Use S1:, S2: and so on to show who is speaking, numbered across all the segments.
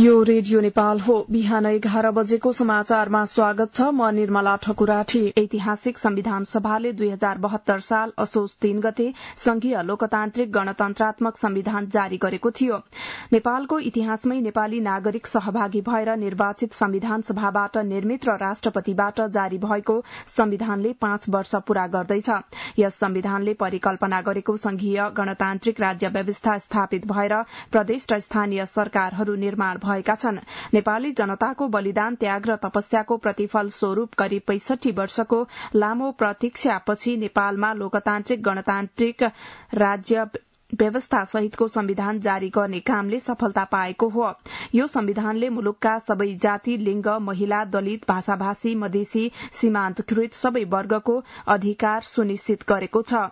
S1: यो रेडियो नेपाल हो। बिहान 11 बजेको समाचारमा स्वागत छ। म निर्मला ठकुराठी। ऐतिहासिक संविधान सभाले 2072 साल असोज 3 गते संघीय लोकतान्त्रिक गणतन्त्रात्मक संविधान जारी गरेको थियो। नेपालको इतिहासमै नेपाली नागरिक सहभागी भएर निर्वाचित संविधान सभाबाट निर्मित र राष्ट्रपतिबाट जारी भएको संविधानले 5 वर्ष पूरा गर्दैछ। यस संविधानले परिकल्पना गरेको संघीय गणतान्त्रिक राज्य व्यवस्था स्थापित भएर प्रदेश र स्थानीय सरकारहरू निर्माण भएका छन्। नेपाली जनताको बलिदान, त्याग र तपस्याको प्रतिफल स्वरूप करिब 65 वर्षको लामो प्रतीक्षापछि नेपालमा लोकतान्त्रिक गणतान्त्रिक राज्य व्यवस्था सहितको संविधान जारी गर्ने कामले सफलता पाएको हो। यो संविधानले मुलुकका सबै जाति, लिंग, महिला, दलित, भाषाभाषी, मधेसी, सीमान्तकृत सबै वर्गको अधिकार सुनिश्चित गरेको छ।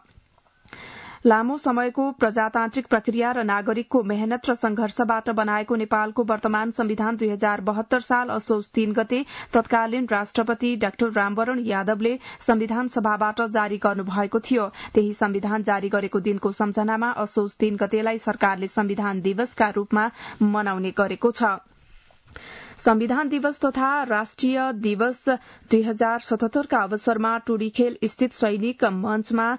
S1: लामो समयको प्रजातान्त्रिक प्रक्रिया र नागरिकको मेहनत र संघर्षबाट बनाएको नेपालको वर्तमान संविधान 2072 साल असोज 3 गते तत्कालीन राष्ट्रपति डाक्टर रामवरण यादवले संविधान सभाबाट जारी गर्नुभएको थियो। त्यही संविधान जारी गरेको दिनको सम्झनामा असोज 3 गतेलाई सरकारले संविधान दिवसका रूपमा मनाउने गरेको छ। संविधान दिवस तथा राष्ट्रिय दिवस 2077 का अवसरमा टुडीखेल स्थित सैनिक मंचमा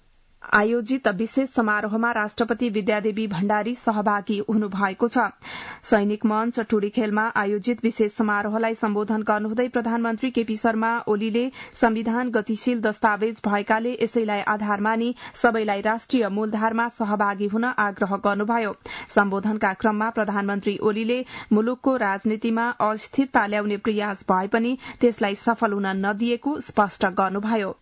S1: आयोजित विशेष समारोहमा राष्ट्रपति विद्यादेवी भण्डारी सहभागी हुनुभएको छ। सैनिक मंच टुडीखेलमा आयोजित विशेष समारोहलाई सम्बोधन गर्नुहुँदै प्रधानमन्त्री केपी शर्मा ओलीले संविधान गतिशील दस्तावेज भएकाले यसैलाई आधार मानी सबैलाई राष्ट्रिय मूलधारमा सहभागी हुन आग्रह गर्नुभयो। सम्बोधनका क्रममा प्रधानमन्त्री ओलीले मुलुकको राजनीतिमा अस्थिरता ल्याउने प्रयास भए पनि त्यसलाई सफल हुन नदिएको स्पष्ट गर्नुभयो।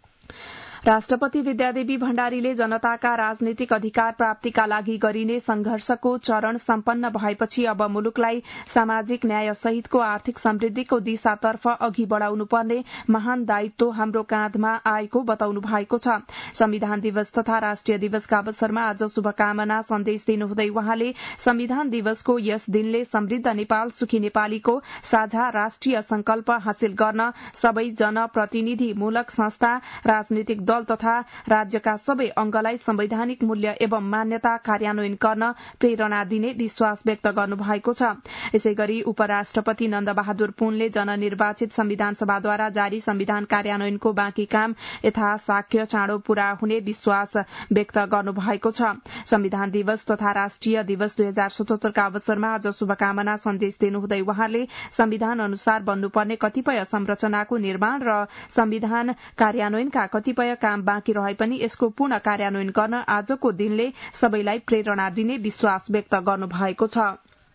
S1: राष्ट्रपति विद्यादेवी भण्डारीले जनताका राजनीतिक अधिकार प्राप्तिका लागि गरिने संघर्षको चरण सम्पन्न भएपछि अब मुलुकलाई सामाजिक न्याय सहितको आर्थिक समृद्धिको दिशातर्फ अघि बढ़ाउनुपर्ने महान दायित्व हाम्रो काँधमा आएको बताउनु भएको छ। संविधान दिवस तथा राष्ट्रिय दिवसका अवसरमा आज शुभकामना सन्देश दिनुहुँदै उहाँले संविधान दिवसको यस दिनले समृद्ध नेपाल, सुखी नेपालीको साझा राष्ट्रिय संकल्प हासिल गर्न सबै जनप्रतिनिधिमूलक संस्था, राजनीतिक दल तथा राज्यका सबै अंगलाई संवैधानिक मूल्य एवं मान्यता कार्यान्वयन गर्न प्रेरणा दिने विश्वास व्यक्त गर्नुभएको छ। यसैगरी उपराष्ट्रपति नन्द बहादुर पुनले जननिर्वाचित संविधान सभाद्वारा जारी संविधान कार्यान्वयनको बाँकी काम यथाशाक्य चाँडो पूरा हुने विश्वास व्यक्त गर्नुभएको छ। संविधान दिवस तथा राष्ट्रिय दिवस 2077 का अवसरमा आज शुभकामना सन्देश दिनुहुँदै उहाँले संविधान अनुसार बन्नुपर्ने कतिपय संरचनाको निर्माण र संविधान कार्यान्वयनका कतिपय काम बाँकी रहे पनि यसको पूर्ण कार्यान्वयन गर्न आजको दिनले सबैलाई प्रेरणा दिने विश्वास व्यक्त गर्नुभएको छ।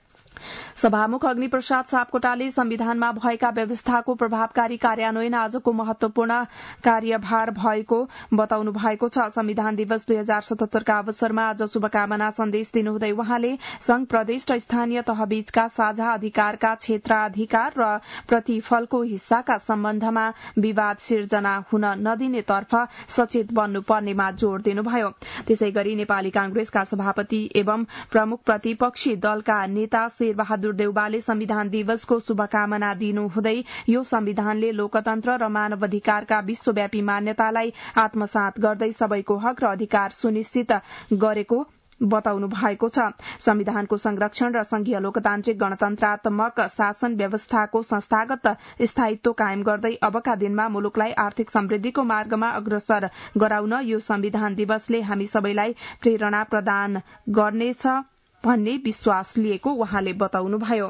S1: सभामुख अग्निप्रसाद सापकोटाले संविधानमा भएका व्यवस्थाको प्रभावकारी कार्यान्वयन आजको महत्वपूर्ण कार्यभार भएको बताउनु भएको छ। संविधान दिवस 2077 का अवसरमा आज शुभकामना सन्देश दिनुहुँदै उहाँले संघ, प्रदेश र स्थानीय तहबीचका साझा अधिकारका क्षेत्राधिकार र प्रतिफलको हिस्साका सम्बन्धमा विवाद सिर्जना हुन नदिनेतर्फ सचेत बन्नुपर्नेमा जोड़ दिनुभयो। त्यसैगरी नेपाली कांग्रेसका सभापति एवं प्रमुख प्रतिपक्षी दलका नेता शेरबहादुर देउवाले संविधान दिवसको शुभकामना दिनुहुँदै यो संविधानले लोकतन्त्र र मानवाधिकारका विश्वव्यापी मान्यतालाई आत्मसात गर्दै सबैको हक र अधिकार सुनिश्चित गरेको बताउनु भएको छ। संविधानको संरक्षण र संघीय लोकतान्त्रिक गणतन्त्रात्मक शासन व्यवस्थाको संस्थागत स्थायित्व कायम गर्दै अबका दिनमा मुलुकलाई आर्थिक समृद्धिको मार्गमा अग्रसर गराउन यो संविधान दिवसले हामी सबैलाई प्रेरणा प्रदान गर्नेछ भन्ने विश्वास लिएको उहाँले बताउनुभयो।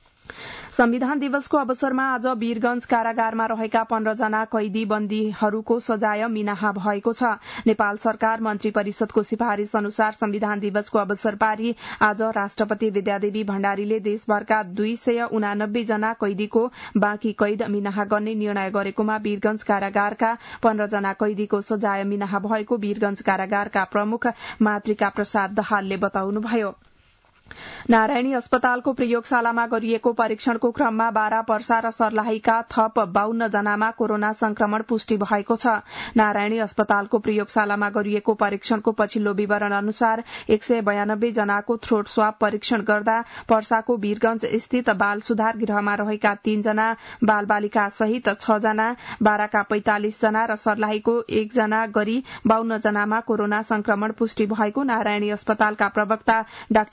S1: संविधान दिवसको अवसरमा आज वीरगंज कारागारमा रहेका 15 जना कैदी बन्दीहरूको सजाय मिनाहा भएको छ। नेपाल सरकार मन्त्री परिषदको सिफारिश अनुसार संविधान दिवसको अवसर पारी आज राष्ट्रपति विद्यादेवी भण्डारीले देशभरका 289 जना कैदीको बाँकी कैद मिनाहा गर्ने निर्णय गरेकोमा वीरगंज कारागारका 15 जना कैदीको सजाय मिनाहा भएको वीरगंज कारागारका प्रमुख मातृका प्रसाद दाहालले बताउनुभयो। नारायणी अस्पतालको प्रयोगशालामा गरिएको परीक्षणको क्रममा बारा, पर्सा र सर्लाहीका थप 52 जनामा कोरोना संक्रमण पुष्टि भएको छ। नारायणी अस्पतालको प्रयोगशालामा गरिएको परीक्षणको पछिल्लो विवरण अनुसार 192 जनाको थ्रोट स्वाब परीक्षण गर्दा पर्साको वीरगंज स्थित बाल सुधार गृहमा रहेका 3 जना बाल बालिका सहित 6 जना, बाराका 45 जना र सर्लाहीको 1 जना गरी 52 जनामा कोरोना संक्रमण पुष्टि भएको नारायणी अस्पतालका प्रवक्ता डाक्टर अतुल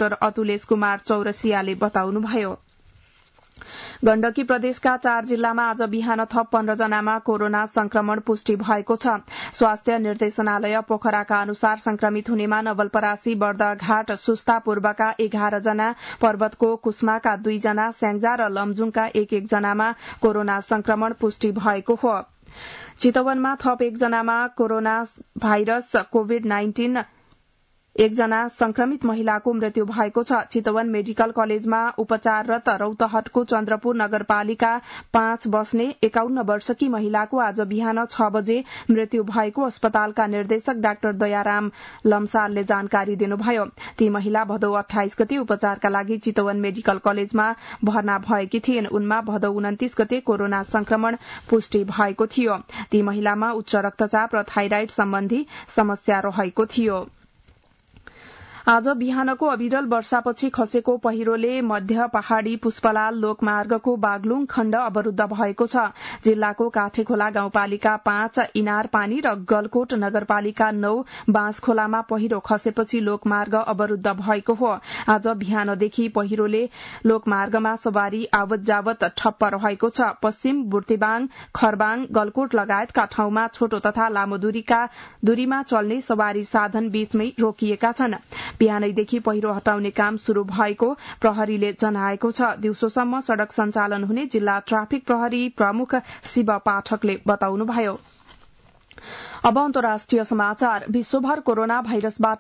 S1: निलेश कुमार चौरसियाले बताउनुभयो। गण्डकी प्रदेशका 4 जिल्लामा आज बिहान थप 15 जनामा कोरोना संक्रमण पुष्टि भएको छ। स्वास्थ्य निर्देशनालय पोखराका अनुसार संक्रमित हुनेमा नवलपरासी, बर्दाघाट, सुस्ता पूर्वका 11 जना, पर्वतको कुस्माका 2 जना, स्याङ्जा र लमजुङका 1 जनामा कोरोना संक्रमण पुष्टि भएको हो। चितवनमा थप 1 जनामा कोरोना भाइरस कोभिड-19 1 जना संक्रमित महिलाको मृत्यु भएको छ। चितवन मेडिकल कलेजमा उपचाररत रौतहटको चन्द्रपुर नगरपालिका 5 बस्ने 51 वर्षकी महिलाको आज बिहान 6 बजे मृत्यु भएको अस्पतालका निर्देशक डाक्टर दयाराम लम्सालले जानकारी दिनुभयो। ती महिला भदौ 28 गते उपचारका लागि चितवन मेडिकल कलेजमा भर्ना भएकी थिइन्। उनमा भदौ 29 गते कोरोना संक्रमण पुष्टि भएको थियो। ती महिलामा उच्च रक्तचाप र थाइराइड सम्बन्धी समस्या रहेको थियो। आज बिहानको अविरल वर्षापछि खसेको पहिरोले मध्य पहाड़ी पुष्पलाल लोकमार्गको बागलुङ खण्ड अवरूद्ध भएको छ। जिल्लाको काठेखोला गाउँपालिका 5, इनार पानी र गलकोट नगरपालिका 9 बाँसखोलामा पहिरो खसेपछि लोकमार्ग अवरूद्ध भएको हो। आज बिहानदेखि पहिरोले लोकमार्गमा सवारी आवत जावत ठप्प रहेको छ। पश्चिम बुर्तिबाङ, खरबाङ, गलकोट लगायतका ठाउँमा छोटो तथा लामो दूरीमा चल्ने सवारी साधन बीचमै रोकिएका छन्। बिहानैदेखि पहिरो हटाउने काम शुरू भएको प्रहरीले जनाएको छ। दिउँसोसम्म सड़क सञ्चालन हुने जिल्ला ट्राफिक प्रहरी प्रमुख शिव पाठकले बताउनुभयो। अब अन्तर्राष्ट्रिय समाचार। विश्वभर कोरोना भाइरसबाट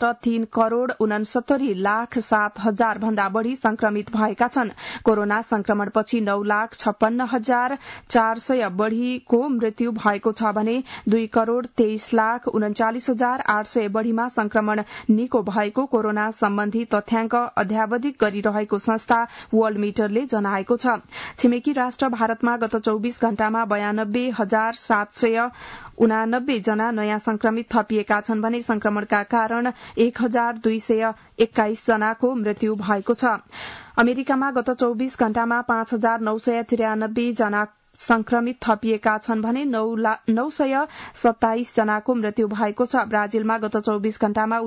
S1: 3,69,07,000 भन्दा बढ़ी संक्रमित भएका छन्। कोरोना संक्रमणपछि 9,56,400 बढ़ीको मृत्यु भएको छ भने 2,23,39,800 बढ़ीमा संक्रमण निको भएको कोरोना सम्बन्धी तथ्याङ्क अध्यावधिक गरिरहेको संस्था वर्ल्ड मिटरले जनाएको छ। छिमेकी राष्ट्र भारतमा गत 24 घण्टामा 92,789 जना नयाँ संक्रमित थपिएका छन् भने संक्रमणका कारण 1,221 जनाको मृत्यु भएको छ। अमेरिकामा गत 24 घण्टामा 5,993 जना संक्रमित थपिएका छन् भने 927 जनाको मृत्यु भएको छ। ब्राजिलमा गत 24 घण्टामा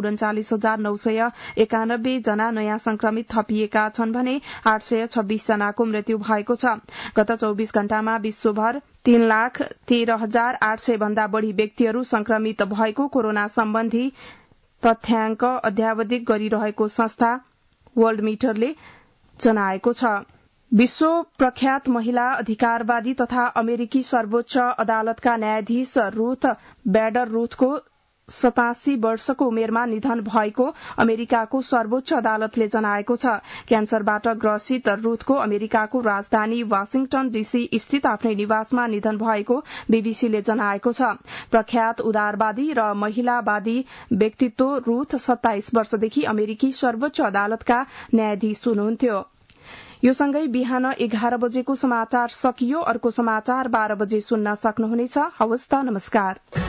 S1: 39,991 जना नयाँ संक्रमित थपिएका छन् भने 826 जनाको मृत्यु भएको छ। गत 24 घण्टामा विश्वभर 3,13,800 भन्दा बढ़ी व्यक्तिहरू संक्रमित भएको कोरोना सम्बन्धी तथ्याङ्क अध्यावधिक गरिरहेको संस्था वर्ल्ड मिटरले जनाएको छ। विश्व प्रख्यात महिला अधिकारवादी तथा अमेरिकी सर्वोच्च अदालतका न्यायाधीश रूथ बैडर रूथको 87 वर्षको उमेरमा निधन भएको अमेरिकाको सर्वोच्च अदालतले जनाएको छ। क्यान्सरबाट ग्रसित रूथको अमेरिकाको राजधानी वाशिंगटन डीसी स्थित आफ्नै निवासमा निधन भएको बीबीसीले जनाएको छ। प्रख्यात उदारवादी र महिलावादी व्यक्तित्व रूथ 27 वर्षदेखि अमेरिकी सर्वोच्च अदालतका न्यायाधीश हुनुहुन्थ्यो। यो सँगै बिहान 11 बजेको समाचार सकियो। अर्को समाचार 12 बजे सुन्न सक्नुहुनेछ। हवस् त, नमस्कार।